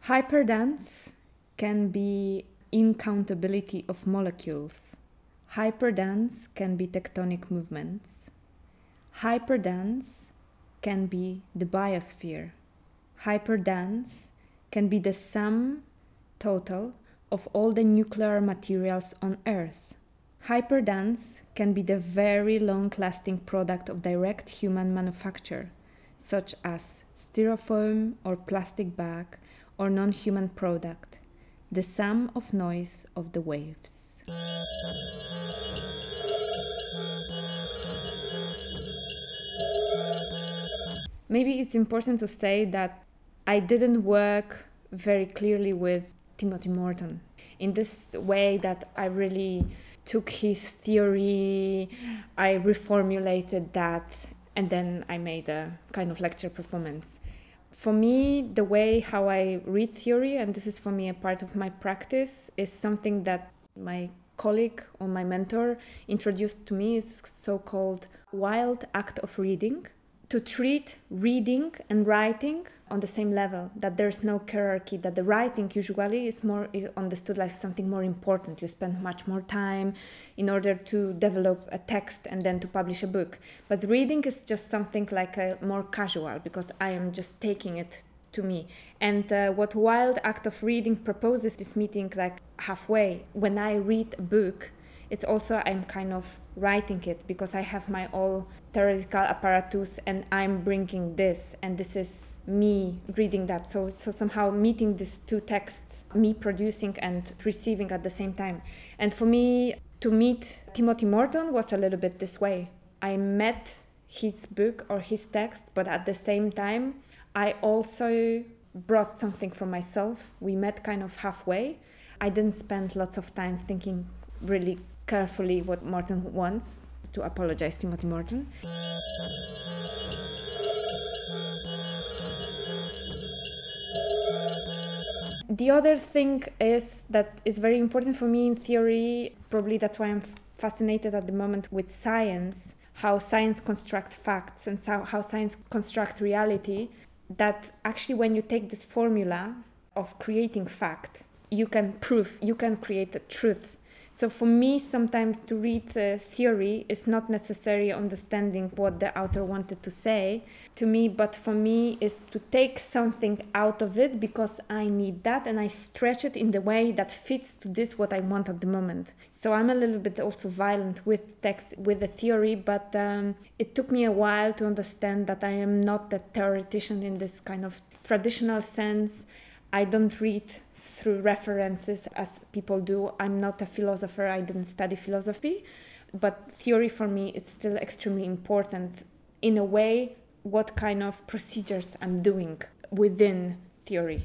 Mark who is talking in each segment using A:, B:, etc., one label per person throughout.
A: Hyperdance can be incountability of molecules. Hyperdance can be tectonic movements. Hyperdance can be the biosphere. Hyperdance can be the sum total of all the nuclear materials on Earth. Hyperdance can be the very long-lasting product of direct human manufacture, such as styrofoam or plastic bag or non-human product, the sum of noise of the waves. Maybe it's important to say that I didn't work very clearly with Timothy Morton in this way that I really took his theory, I reformulated that, and then I made a kind of lecture performance. For me, the way how I read theory, and this is for me a part of my practice, is something that my colleague or my mentor introduced to me, is so-called wild act of reading. To treat reading and writing on the same level, that there's no hierarchy, that the writing usually is understood like something more important. You spend much more time in order to develop a text and then to publish a book. But reading is just something like a more casual, because I am just taking it to me. And what wild act of reading proposes is meeting like halfway. When I read a book, it's also I'm kind of writing it, because I have my all theoretical apparatus and I'm bringing this, and this is me reading that. So somehow meeting these two texts, me producing and receiving at the same time. And for me, to meet Timothy Morton was a little bit this way. I met his book or his text, but at the same time, I also brought something from myself. We met kind of halfway. I didn't spend lots of time thinking really carefully what Morton wants, to apologize, Timothy Morton. The other thing is that it's very important for me in theory, probably that's why I'm fascinated at the moment with science, how science constructs facts and how science constructs reality, that actually when you take this formula of creating fact, you can create a truth. So for me, sometimes to read theory is not necessarily understanding what the author wanted to say to me, but for me is to take something out of it because I need that, and I stretch it in the way that fits to this what I want at the moment. So I'm a little bit also violent with text, with the theory, but it took me a while to understand that I am not a theoretician in this kind of traditional sense. I don't read through references as people do. I'm not a philosopher. I didn't study philosophy. But theory for me is still extremely important. In a way, what kind of procedures I'm doing within theory.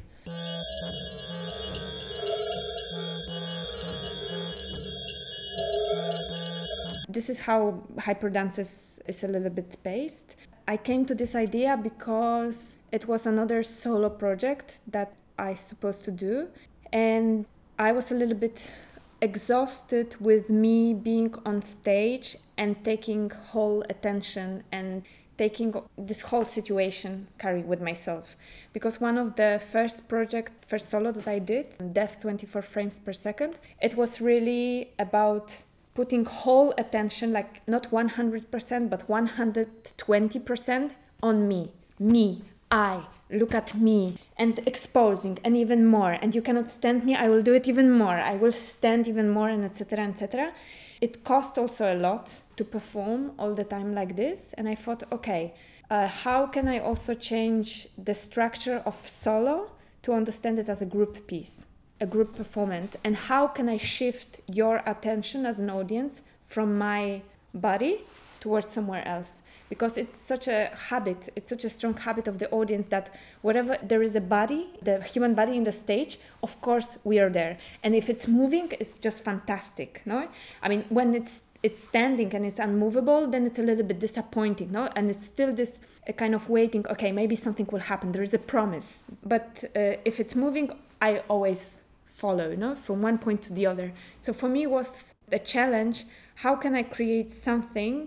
A: This is how hyperdance is a little bit based. I came to this idea because it was another solo project that I supposed to do, and I was a little bit exhausted with me being on stage and taking whole attention and taking this whole situation carry with myself, because one of the first solo that I did, Death 24 frames per second, it was really about putting whole attention, like not 100% but 120% on me, I look at me, and exposing, and even more, and you cannot stand me, I will do it even more, I will stand even more, and etc. etc. It cost also a lot to perform all the time like this, and I thought, okay, how can I also change the structure of solo to understand it as a group piece, a group performance, and how can I shift your attention as an audience from my body towards somewhere else? Because it's such a habit, it's such a strong habit of the audience that wherever there is a body, the human body in the stage, of course we are there. And if it's moving, it's just fantastic, no? I mean, when it's standing and it's unmovable, then it's a little bit disappointing, no? And it's still this kind of waiting, okay, maybe something will happen, there is a promise. But if it's moving, I always follow, no? From one point to the other. So for me it was a challenge, how can I create something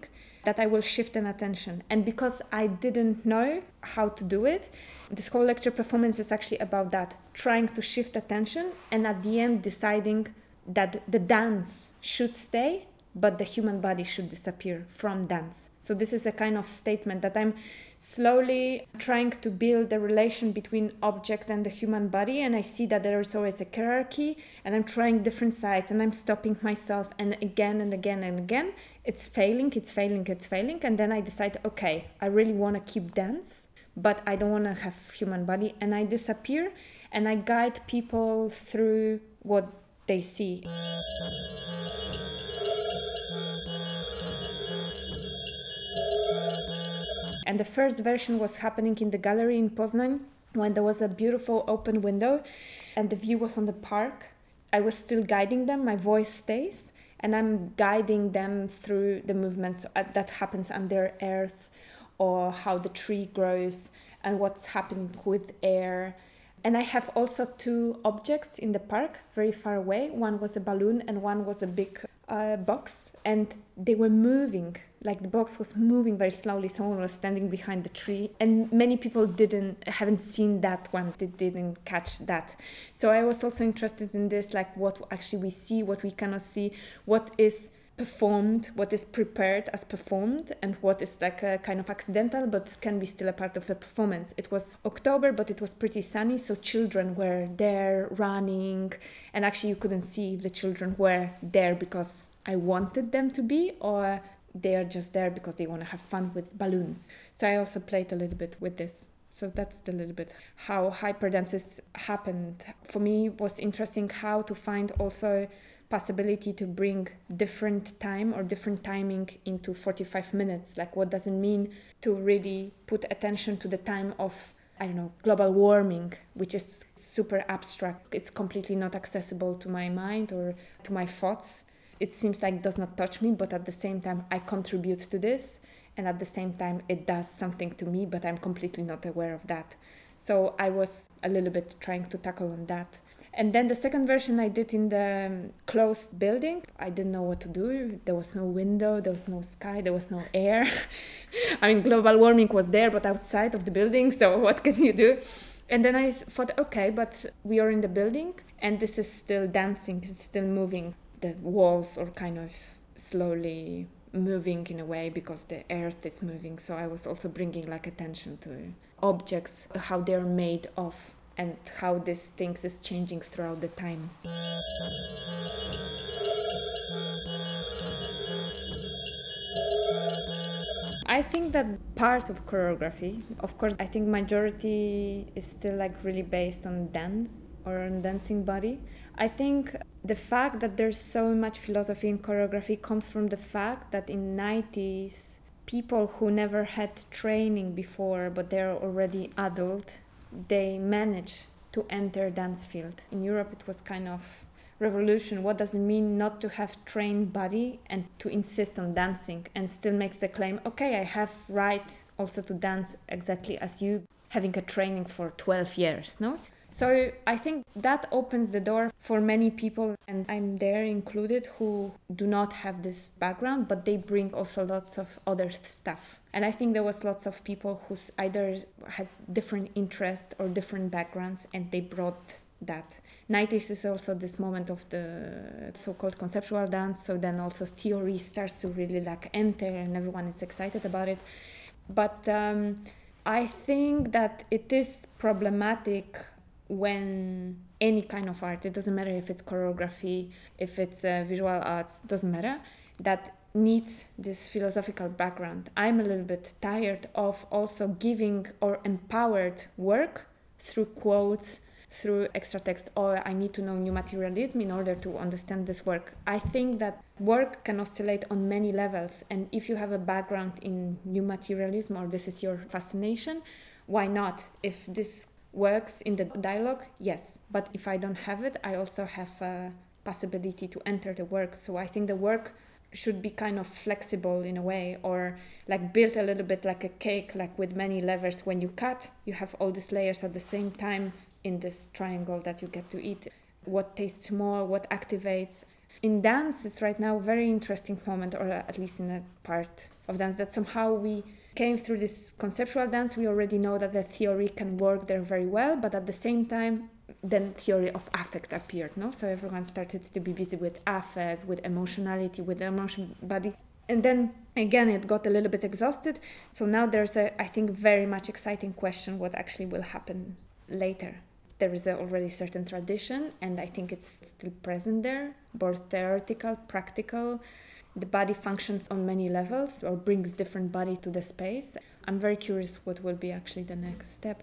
A: that I will shift an attention. And because I didn't know how to do it, this whole lecture performance is actually about that, trying to shift attention and at the end deciding that the dance should stay, but the human body should disappear from dance. So this is a kind of statement that I'm slowly trying to build a relation between object and the human body, and I see that there is always a hierarchy, and I'm trying different sides, and I'm stopping myself, and again and again and again it's failing, and then I decide, okay, I really want to keep dance, but I don't want to have human body, and I disappear and I guide people through what they see. And the first version was happening in the gallery in Poznan when there was a beautiful open window and the view was on the park. I was still guiding them, my voice stays, and I'm guiding them through the movements that happens under earth, or how the tree grows and what's happening with air. And I have also two objects in the park very far away. One was a balloon and one was a big box, and they were moving, like the box was moving very slowly. Someone was standing behind the tree, and many people haven't seen that one. They didn't catch that. So I was also interested in this, like what actually we see, what we cannot see, what is performed, what is prepared as performed, and what is like a kind of accidental but can be still a part of the performance. It was October, but it was pretty sunny, so children were there running, and actually you couldn't see if the children were there because I wanted them to be, or they are just there because they want to have fun with balloons. So I also played a little bit with this. So that's a little bit how hyperdances happened. For me, it was interesting how to find also possibility to bring different time or different timing into 45 minutes. Like, what does it mean to really put attention to the time of, I don't know, global warming, which is super abstract. It's completely not accessible to my mind or to my thoughts. It seems like it does not touch me, but at the same time I contribute to this, and at the same time it does something to me, but I'm completely not aware of that. So I was a little bit trying to tackle on that. And then the second version I did in the closed building. I didn't know what to do. There was no window, there was no sky, there was no air. I mean, global warming was there, but outside of the building, so what can you do? And then I thought, okay, but we are in the building, and this is still dancing, it's still moving. The walls are kind of slowly moving in a way because the earth is moving. So I was also bringing like attention to objects, how they're made of, and how these things is changing throughout the time. I think that part of choreography, of course, I think majority is still like really based on dance or on dancing body. I think the fact that there's so much philosophy in choreography comes from the fact that in 90s, people who never had training before, but they're already adult, they manage to enter dance field. In Europe, it was kind of revolution. What does it mean not to have trained body and to insist on dancing, and still makes the claim, okay, I have right also to dance exactly as you, having a training for 12 years, no? So I think that opens the door for many people, and I'm there included, who do not have this background, but they bring also lots of other stuff. And I think there was lots of people who either had different interests or different backgrounds, and they brought that. 90s is also this moment of the so-called conceptual dance, so then also theory starts to really like enter, and everyone is excited about it. But I think that it is problematic when any kind of art, it doesn't matter if it's choreography, if it's visual arts, doesn't matter, that needs this philosophical background. I'm a little bit tired of also giving or empowered work through quotes, through extra text, or I need to know new materialism in order to understand this work. I think that work can oscillate on many levels, and if you have a background in new materialism or this is your fascination, why not? If this works in the dialogue, yes. But if I don't have it, I also have a possibility to enter the work. So I think the work should be kind of flexible in a way, or like built a little bit like a cake, like with many layers. When you cut, you have all these layers at the same time in this triangle that you get to eat. What tastes more, what activates. In dance, it's right now a very interesting moment, or at least in a part of dance, that somehow we came through this conceptual dance. We already know that the theory can work there very well, but at the same time, then theory of affect appeared, no? So everyone started to be busy with affect, with emotionality, with the emotion body. And then again, it got a little bit exhausted. So now there's a, I think, very much exciting question what actually will happen later. There is already certain tradition, and I think it's still present there, both theoretical, practical. The body functions on many levels or brings different body to the space. I'm very curious what will be actually the next step.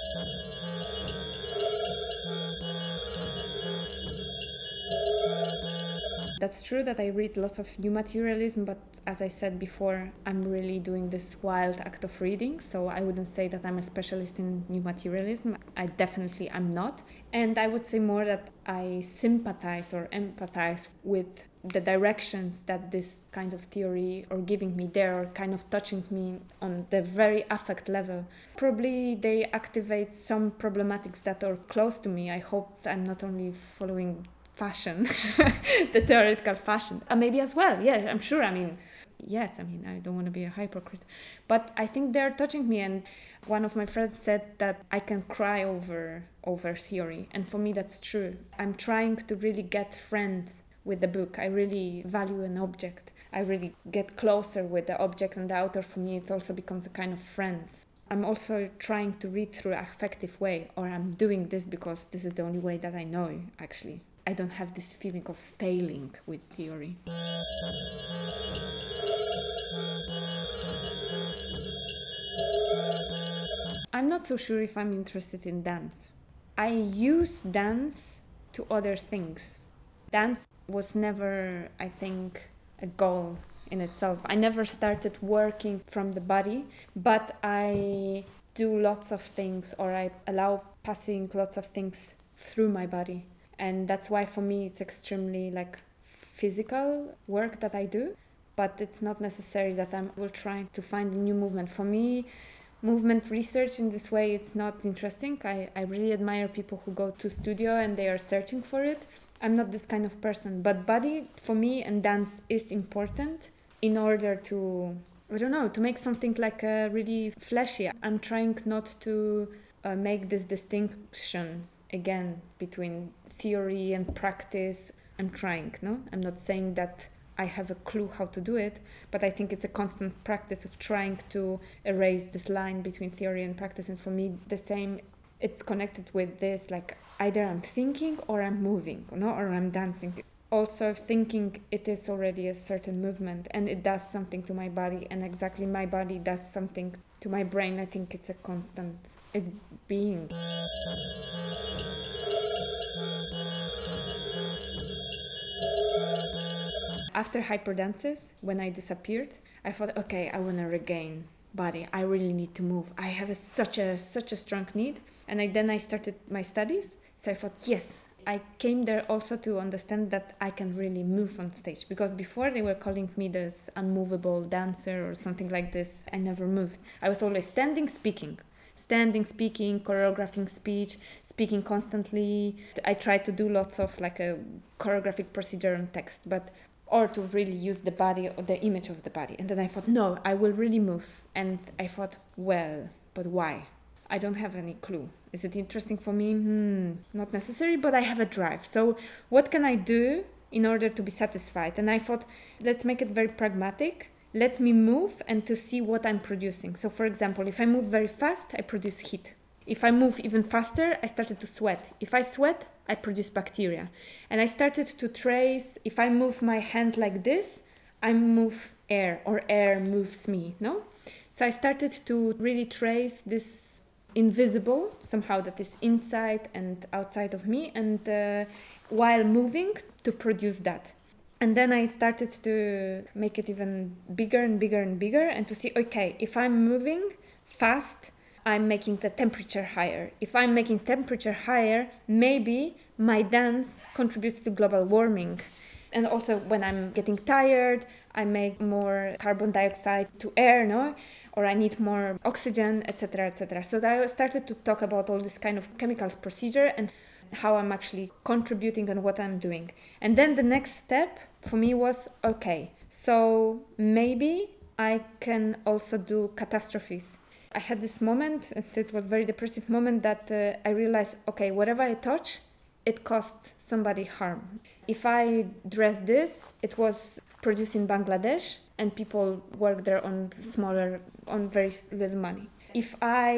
A: That's true that I read lots of new materialism, but as I said before, I'm really doing this wild act of reading, so I wouldn't say that I'm a specialist in new materialism. I definitely am not. And I would say more that I sympathize or empathize with the directions that this kind of theory are giving me there, or kind of touching me on the very affect level. Probably they activate some problematics that are close to me. I hope I'm not only following fashion, the theoretical fashion. Maybe as well, yeah, I'm sure. Yes, I don't want to be a hypocrite. But I think they're touching me, and one of my friends said that I can cry over theory. And for me, that's true. I'm trying to really get friends with the book. I really value an object. I really get closer with the object, and the author, for me, it also becomes a kind of friends. I'm also trying to read through an affective way, or I'm doing this because this is the only way that I know, actually. I don't have this feeling of failing with theory. I'm not so sure if I'm interested in dance. I use dance to other things. Dance was never, I think, a goal in itself. I never started working from the body, but I do lots of things, or I allow passing lots of things through my body. And that's why for me it's extremely physical work that I do, but it's not necessary that I will try to find a new movement. For me, movement research in this way, it's not interesting. I really admire people who go to studio and they are searching for it. I'm not this kind of person, but body for me and dance is important in order to, to make something really fleshy. I'm trying not to make this distinction again between theory and practice. I'm trying, no? I'm not saying that I have a clue how to do it, but I think it's a constant practice of trying to erase this line between theory and practice. And for me, the same, it's connected with this, either I'm thinking or I'm moving, or I'm dancing. Also thinking, it is already a certain movement and it does something to my body, and exactly my body does something to my brain. I think it's a constant, it's being. After hyperdances, when I disappeared, I thought, okay, I want to regain body. I really need to move. I have such a strong need. And then I started my studies. So I thought, yes, I came there also to understand that I can really move on stage. Because before they were calling me this unmovable dancer or something like this. I never moved. I was always standing, speaking, choreographing speech, speaking constantly. I tried to do lots of a choreographic procedure on text, or to really use the body or the image of the body. And then I thought, no, I will really move. And I thought, well, but why? I don't have any clue. Is it interesting for me? Not necessary, but I have a drive. So what can I do in order to be satisfied? And I thought, let's make it very pragmatic. Let me move and to see what I'm producing. So for example, if I move very fast, I produce heat. If I move even faster, I started to sweat. If I sweat, I produce bacteria. And I started to trace, if I move my hand like this, I move air, or air moves me, no? So I started to really trace this invisible, somehow, that is inside and outside of me, and while moving, to produce that. And then I started to make it even bigger and bigger and bigger, and to see, okay, if I'm moving fast, I'm making the temperature higher. If I'm making temperature higher, maybe my dance contributes to global warming. And also when I'm getting tired, I make more carbon dioxide to air, no? Or I need more oxygen, etc., etc. So I started to talk about all this kind of chemical procedure, and how I'm actually contributing and what I'm doing. And then the next step for me was, okay, so maybe I can also do catastrophes. I had this moment, it was a very depressive moment, that I realized, okay, whatever I touch, it costs somebody harm. If I dress this, it was produced in Bangladesh and people work there on very little money. If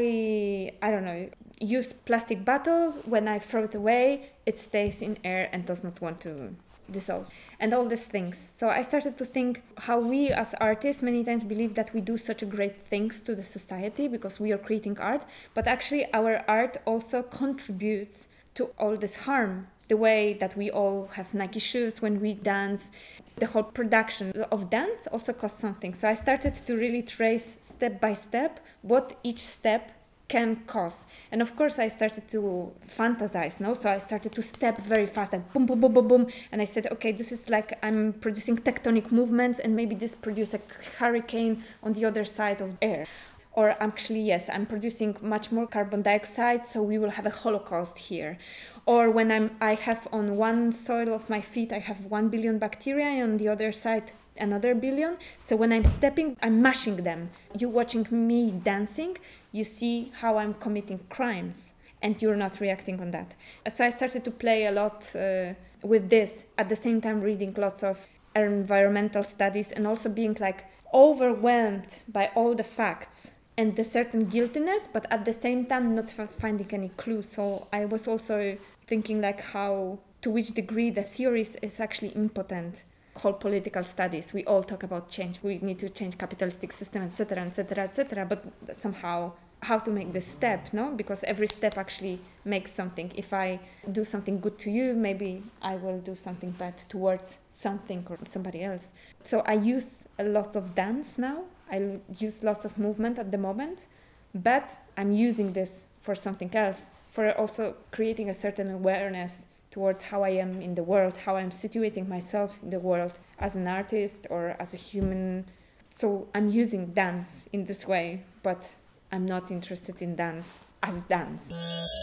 A: I don't know, use plastic bottle, when I throw it away, it stays in air and does not want to dissolve, and all these things. So I started to think how we as artists many times believe that we do such a great things to the society because we are creating art, but actually our art also contributes to all this harm. The way that we all have Nike shoes when we dance, the whole production of dance also costs something. So I started to really trace step by step what each step can cause. And of course I started to fantasize, no? So I started to step very fast, like boom, boom, boom, boom, boom. And I said, okay, this is like I'm producing tectonic movements and maybe this produces a hurricane on the other side of air. Or actually, yes, I'm producing much more carbon dioxide, so we will have a holocaust here. Or when I have on one soil of my feet, I have 1 billion bacteria, and on the other side, another billion. So when I'm stepping, I'm mashing them. You watching me dancing, you see how I'm committing crimes, and you're not reacting on that. So I started to play a lot with this, at the same time reading lots of environmental studies and also being like overwhelmed by all the facts and the certain guiltiness, but at the same time not finding any clue. So I was also thinking like how, to which degree the theories is actually impotent. Whole political studies, we all talk about change, we need to change capitalistic system, etc., etc., etc., but somehow how to make this step, no? Because every step actually makes something. If I do something good to you, maybe I will do something bad towards something or somebody else. So I use a lot of dance now. I use lots of movement at the moment, but I'm using this for something else, for also creating a certain awareness towards how I am in the world, how I'm situating myself in the world as an artist or as a human. So I'm using dance in this way, but I'm not interested in dance as dance.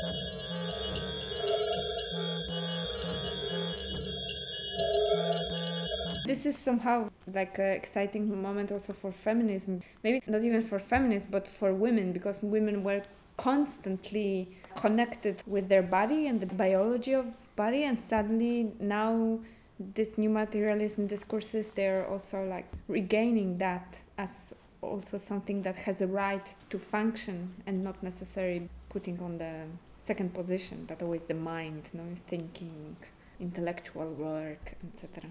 A: This is somehow like an exciting moment also for feminism. Maybe not even for feminists, but for women, because women were constantly connected with their body and the biology of body, and suddenly now this new materialism discourses, they're also like regaining that as also something that has a right to function and not necessarily putting on the second position that always the mind, no, is thinking, intellectual work, etc.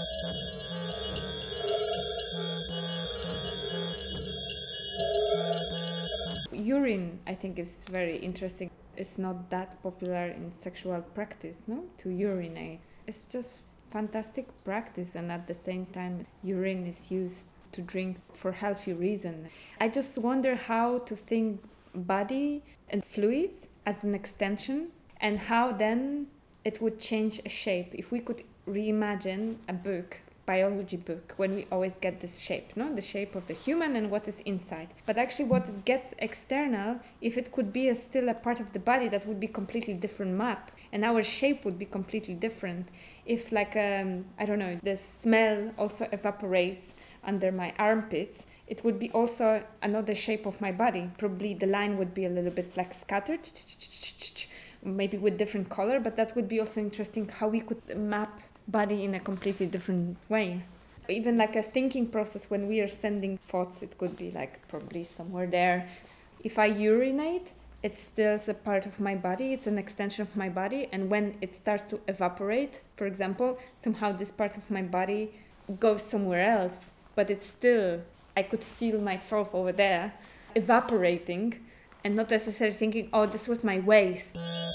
A: Urine, I think, is very interesting. It's not that popular in sexual practice, no? To urinate. It's just fantastic practice, and at the same time, urine is used to drink for healthy reason. I just wonder how to think body and fluids as an extension, and how then it would change a shape. If we could reimagine a book, biology book, when we always get this shape, no? The shape of the human and what is inside. But actually what gets external, if it could be still a part of the body, that would be completely different map. And our shape would be completely different. If like, I don't know, the smell also evaporates under my armpits, it would be also another shape of my body. Probably the line would be a little bit like scattered, maybe with different color, but that would be also interesting how we could map body in a completely different way. Even like a thinking process, when we are sending thoughts, it could be like probably somewhere there. If I urinate, it's still a part of my body, it's an extension of my body, and when it starts to evaporate, for example, somehow this part of my body goes somewhere else, but it's still, I could feel myself over there evaporating, and not necessarily thinking, oh, this was my waist.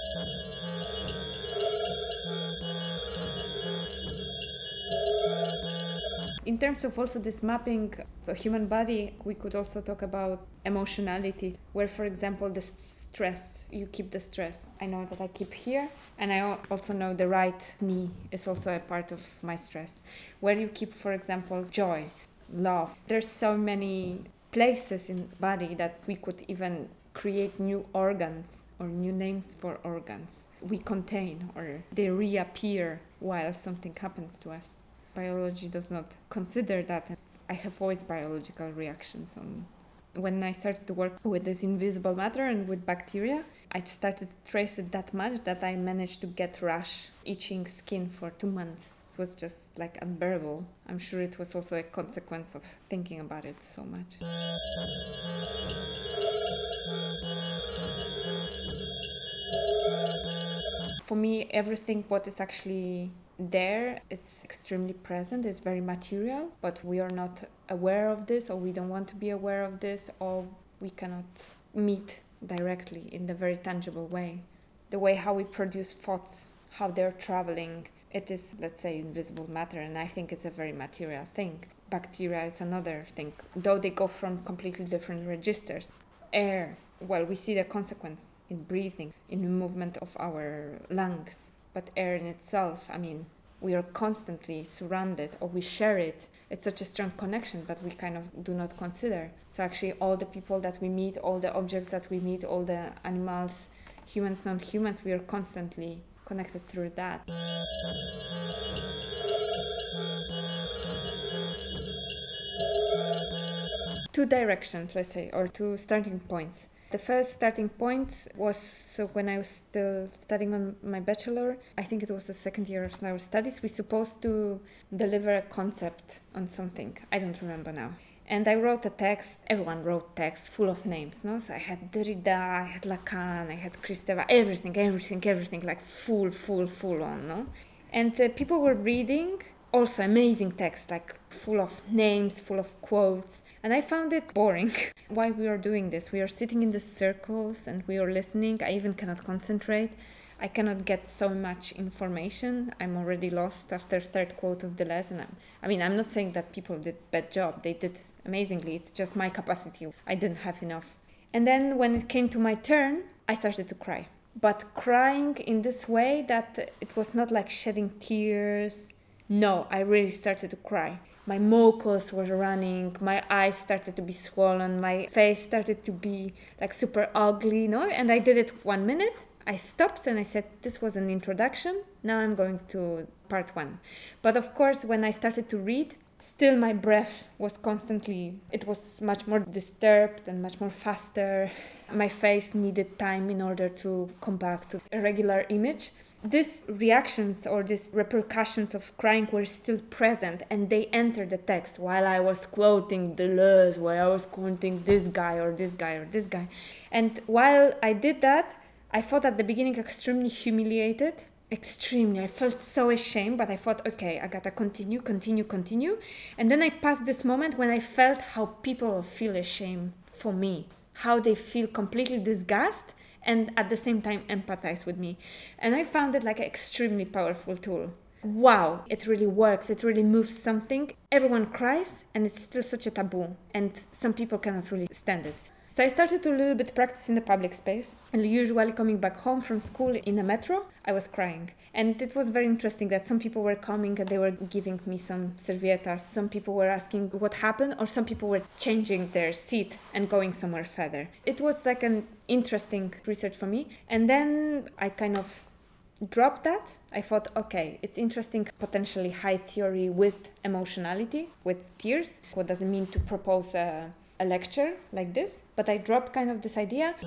A: In terms of also this mapping a human body, we could also talk about emotionality, where, for example, the stress, you keep the stress. I know that I keep here, and I also know the right knee is also a part of my stress. Where you keep, for example, joy, love. There's so many places in the body that we could even create new organs or new names for organs we contain, or they reappear while something happens to us. Biology does not consider that. I have always biological reactions on. When I started to work with this invisible matter and with bacteria, I started to trace it that much that I managed to get rash, itching skin for 2 months. It was just like unbearable. I'm sure it was also a consequence of thinking about it so much. For me, everything what is actually there, it's extremely present, it's very material, but we are not aware of this, or we don't want to be aware of this, or we cannot meet directly in the very tangible way. The way how we produce thoughts, how they're traveling, it is, let's say, invisible matter, and I think it's a very material thing. Bacteria is another thing, though they go from completely different registers. Air, well, we see the consequence in breathing, in the movement of our lungs. But air in itself, I mean, we are constantly surrounded, or we share it. It's such a strong connection, but we kind of do not consider. So actually all the people that we meet, all the objects that we meet, all the animals, humans, non-humans, we are constantly connected through that. Two directions, let's say, or two starting points. The first starting point was when I was still studying on my bachelor. I think it was the second year of our studies. We were supposed to deliver a concept on something. I don't remember now. And I wrote a text. Everyone wrote text full of names, no? So I had Derrida, I had Lacan, I had Kristeva, everything, like full on, no? And people were reading, also amazing text, like full of names, full of quotes. And I found it boring. Why we are doing this? We are sitting in the circles and we are listening. I even cannot concentrate. I cannot get so much information. I'm already lost after third quote of the lesson. I'm not saying that people did bad job. They did amazingly. It's just my capacity. I didn't have enough. And then when it came to my turn, I started to cry. But crying in this way that it was not like shedding tears. No, I really started to cry. My mucus was running, my eyes started to be swollen, my face started to be like super ugly, no? And I did it 1 minute. I stopped and I said, this was an introduction. Now I'm going to part 1. But of course, when I started to read, still my breath was constantly, it was much more disturbed and much more faster. My face needed time in order to come back to a regular image. These reactions or these repercussions of crying were still present, and they entered the text while I was quoting Deleuze, while I was quoting this guy or this guy or this guy. And while I did that, I felt at the beginning extremely humiliated. Extremely. I felt so ashamed, but I thought, okay, I gotta continue. And then I passed this moment when I felt how people feel ashamed for me, how they feel completely disgusted and at the same time empathize with me. And I found it like an extremely powerful tool. Wow, it really works. It really moves something. Everyone cries and it's still such a taboo and some people cannot really stand it. So I started to a little bit practice in the public space, and usually coming back home from school in a metro, I was crying. And it was very interesting that some people were coming and they were giving me some servietas, some people were asking what happened, or some people were changing their seat and going somewhere further. It was like an interesting research for me. And then I kind of dropped that. I thought, okay, it's interesting, potentially high theory with emotionality, with tears. What does it mean to propose a lecture like this? But I dropped kind of this idea.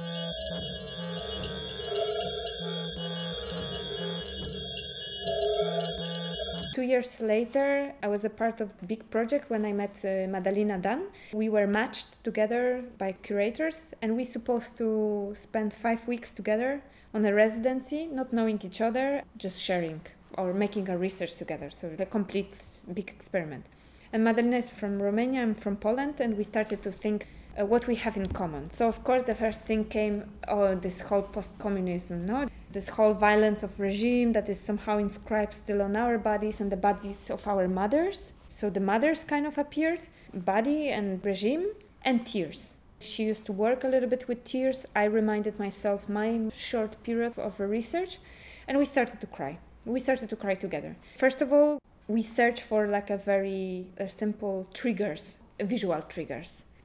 A: 2 years later, I was a part of a big project when I met Madalina Dan. We were matched together by curators and we supposed to spend 5 weeks together on a residency, not knowing each other, just sharing or making a research together. So a complete big experiment. And Madalina is from Romania, I'm from Poland, and we started to think what we have in common. So of course the first thing came, this whole post-communism, no? This whole violence of regime that is somehow inscribed still on our bodies and the bodies of our mothers. So the mothers kind of appeared, body and regime, and tears. She used to work a little bit with tears. I reminded myself my short period of research, and we started to cry. We started to cry together. First of all, we searched for like a very simple triggers, visual triggers.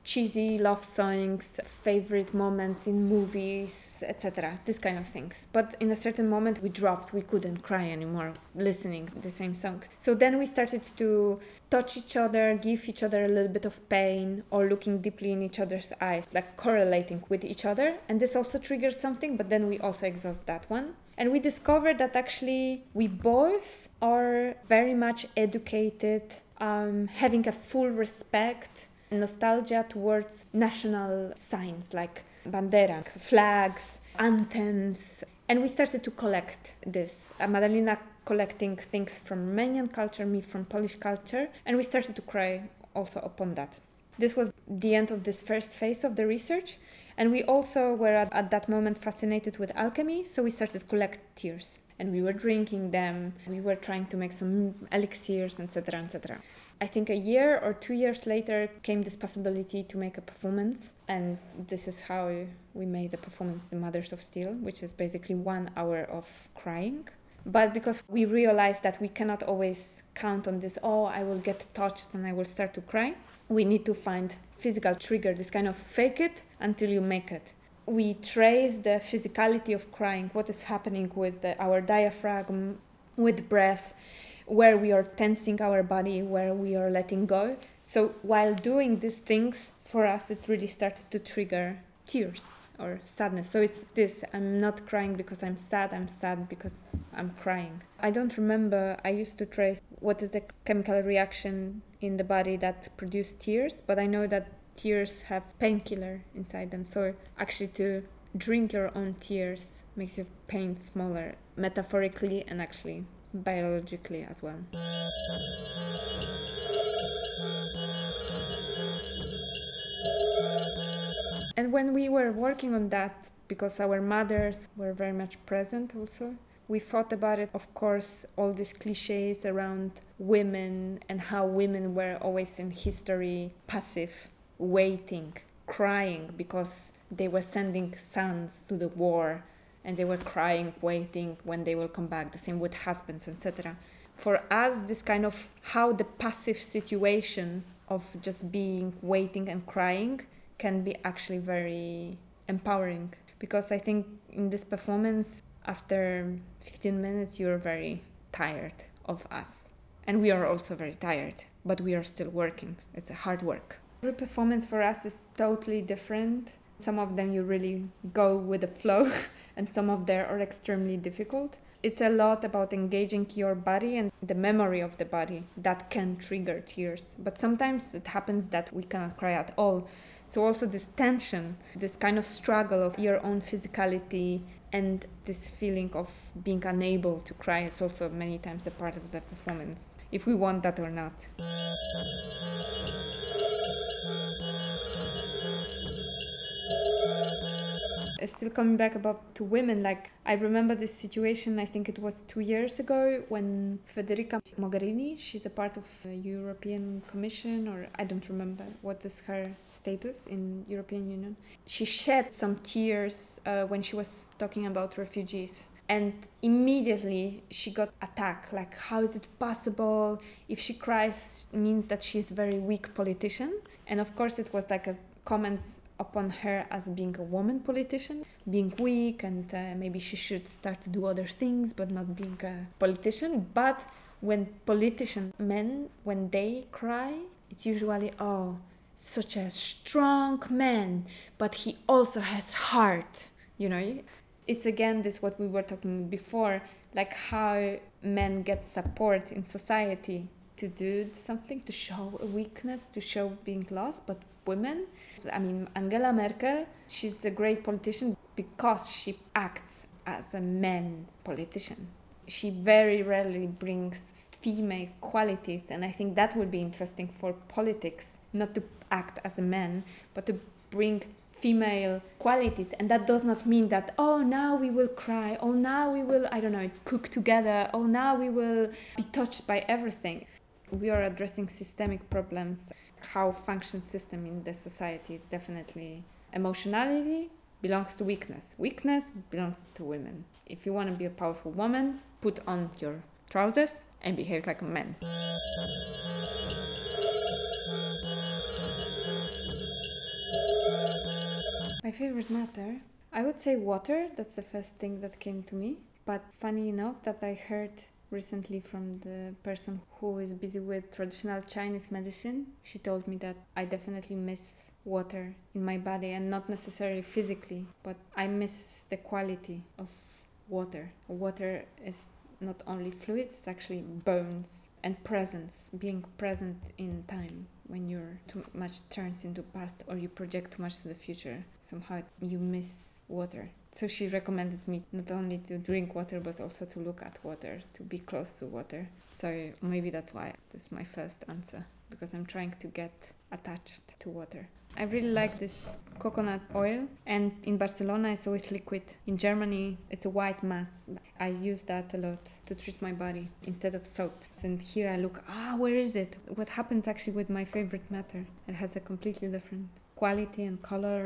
A: cheesy love songs, favorite moments in movies, etc. This kind of things. But in a certain moment we dropped. We couldn't cry anymore listening the same songs. So then we started to touch each other, give each other a little bit of pain, or looking deeply in each other's eyes, like correlating with each other. And this also triggers something, but then we also exhaust that one. And we discovered that actually we both are very much educated, having a full respect, nostalgia towards national signs like bandera, flags, anthems. And we started to collect this. Madalina collecting things from Romanian culture, me from Polish culture. And we started to cry also upon that. This was the end of this first phase of the research. And we also were at that moment fascinated with alchemy, so we started to collect tears. And we were drinking them, we were trying to make some elixirs, etc., etc. I think a year or 2 years later came this possibility to make a performance, and this is how we made the performance, The Mothers of Steel, which is basically 1 hour of crying. But because we realized that we cannot always count on this, oh, I will get touched and I will start to cry, we need to find physical trigger, this kind of fake it until you make it. We trace the physicality of crying, what is happening with our diaphragm, with breath, where we are tensing our body, where we are letting go. So while doing these things, for us it really started to trigger tears or sadness. So it's this, I'm not crying because I'm sad because I'm crying. I don't remember, I used to trace what is the chemical reaction in the body that produces tears, but I know that tears have painkiller inside them. So actually to drink your own tears makes your pain smaller, metaphorically and actually biologically as well. And when we were working on that, because our mothers were very much present also, we thought about it, of course, all these cliches around women and how women were always in history passive, waiting, crying because they were sending sons to the war and they were crying, waiting when they will come back, the same with husbands, etc. For us, this kind of how the passive situation of just being, waiting and crying can be actually very empowering. Because I think in this performance, after 15 minutes, you're very tired of us. And we are also very tired, but we are still working. It's a hard work. Every performance for us is totally different. Some of them you really go with the flow, and some of them are extremely difficult. It's a lot about engaging your body and the memory of the body that can trigger tears. But sometimes it happens that we cannot cry at all. So also this tension, this kind of struggle of your own physicality and this feeling of being unable to cry is also many times a part of the performance, if we want that or not. Still coming back to women, like I remember this situation, I think it was 2 years ago, when Federica Mogherini, she's a part of European Commission, or I don't remember what is her status in European Union. She shed some tears when she was talking about refugees. And immediately she got attacked, like how is it possible? If she cries, it means that she's a very weak politician. And of course it was like a comments upon her as being a woman politician, being weak, and maybe she should start to do other things but not being a politician. But when politician men, when they cry, it's usually, oh, such a strong man, but he also has heart, you know. It's again this what we were talking before, like how men get support in society to do something, to show a weakness, to show being lost, but women, I mean, Angela Merkel, she's a great politician because she acts as a man politician. She very rarely brings female qualities, and I think that would be interesting for politics, not to act as a man, but to bring female qualities. And that does not mean that, oh, now we will cry, oh, now we will, I don't know, cook together, oh, now we will be touched by everything. We are addressing systemic problems. How functions system in the society is definitely emotionality belongs to weakness. Weakness belongs to women. If you want to be a powerful woman, put on your trousers and behave like a man. My favorite matter? I would say water. That's the first thing that came to me. But funny enough that I heard recently from the person who is busy with traditional Chinese medicine. She told me that I definitely miss water in my body, and not necessarily physically, but I miss the quality of water. Water is not only fluids, it's actually bones and presence, being present in time. When you're too much turns into past or you project too much to the future, somehow you miss water. So she recommended me not only to drink water but also to look at water, to be close to water. So maybe that's why this is my first answer, because I'm trying to get attached to water. I really like this coconut oil, and in Barcelona it's always liquid. In Germany it's a white mass. I use that a lot to treat my body instead of soap. And here I look, where is it? What happens actually with my favorite matter? It has a completely different quality and color.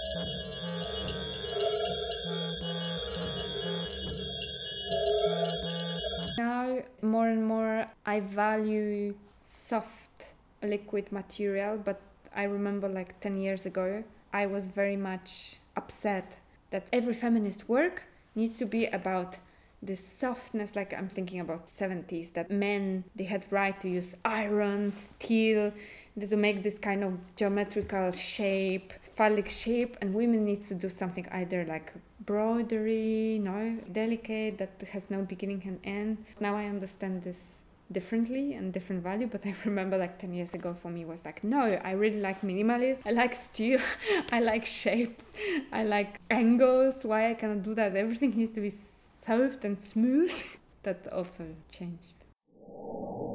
A: Now more and more I value soft liquid material, but I remember like 10 years ago, I was very much upset that every feminist work needs to be about this softness. Like I'm thinking about 70s, that men, they had right to use iron, steel, to make this kind of geometrical shape, phallic shape, and women needs to do something either like broderie, delicate, that has no beginning and end. Now I understand this differently and different value, but I remember like 10 years ago for me was like, no, I really like minimalism, I like steel, I like shapes, I like angles. Why I cannot do that? Everything needs to be soft and smooth. That also changed.